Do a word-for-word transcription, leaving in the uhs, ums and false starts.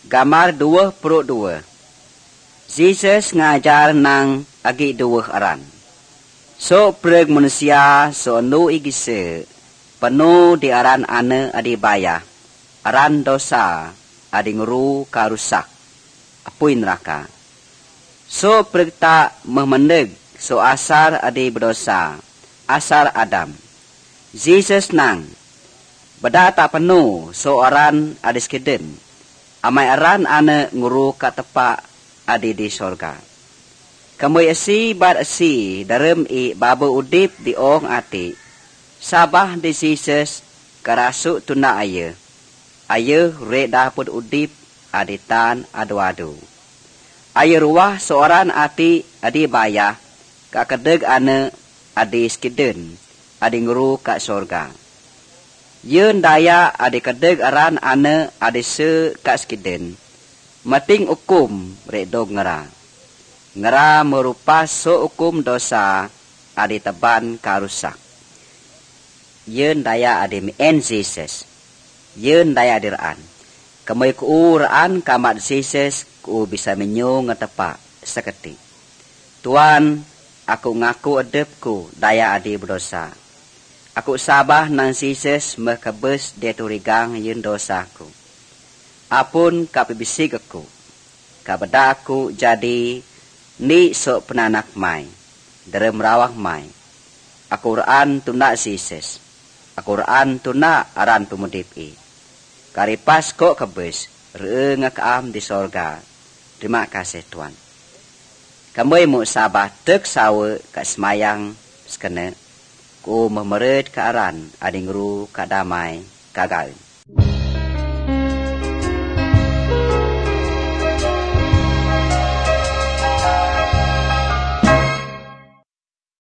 Gambar dua puluh dua. Jesus ngajar nang agi dua aran. So preg manusia so nu igise penuh di aran ane adi baya. Aran dosa adi nguru karusak. Apui neraka. So preg tak memeneg so asar adi berdosa. Asar Adam. Jesus nang. Beda tak penuh so aran adi skeden. Amai aran ane nguru katepak adi di sorga. Kamu asi bar asi dalam i babu udip di ong ati. Sabah di Jesus karasuk tuna aye. Aye re dapur udip aditan adu-adu. Aye ruah seorang ati adi baya. Kakedeg ane adi skiden. Adi nguru kat sorga. Yun daya adi kedeg aran ane adi se kat skiden. Mating hukum redog ngera. Ngera merupa so hukum dosa adi teban karusak. Yun daya adi mien Jesus. Yun daya adi raan. Kamay ku raan kamat Jesus ku bisa menyo ngetepak seketi. Tuan, aku ngaku edepku daya adi berdosa. Aku sabah nang Jesus mekebes deturigang yun dosaku. Apun kapibisig aku. Kabeda aku jadi ni sok penanak mai. Derem rawah mai. Aku raan tuna Jesus. Aku raan tuna aran pemudipi. Karipas kok kebes. Re ngakaam di sorga. Terima kasih Tuan. Kamu mu sabah tek sawe kat semayang sekene. Ku memered ke aran adingru kadamai kagal.